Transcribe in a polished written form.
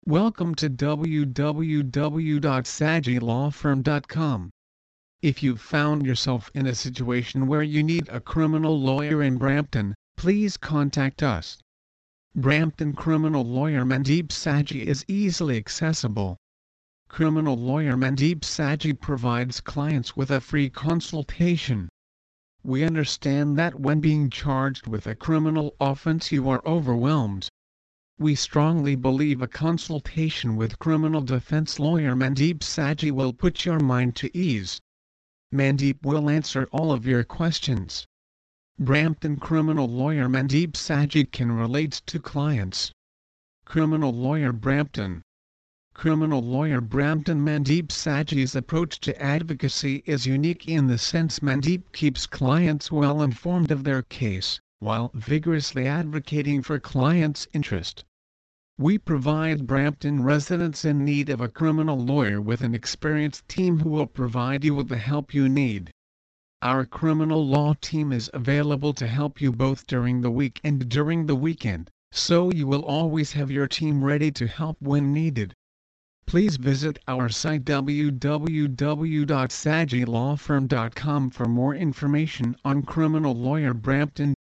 Welcome to www.sagilawfirm.com. If you've found yourself in a situation where you need a criminal lawyer in Brampton, please contact us. Brampton criminal lawyer Mandeep Saggi is easily accessible. Criminal lawyer Mandeep Saggi provides clients with a free consultation. We understand that when being charged with a criminal offense you are overwhelmed. We strongly believe a consultation with criminal defense lawyer Mandeep Saggi will put your mind to ease. Mandeep will answer all of your questions. Brampton criminal lawyer Mandeep Saggi can relate to clients. Criminal lawyer Brampton. Criminal lawyer Brampton Mandeep Saggi's approach to advocacy is unique in the sense Mandeep keeps clients well informed of their case, while vigorously advocating for clients' interest. We provide Brampton residents in need of a criminal lawyer with an experienced team who will provide you with the help you need. Our criminal law team is available to help you both during the week and during the weekend, so you will always have your team ready to help when needed. Please visit our site www.sagilawfirm.com for more information on criminal lawyer Brampton.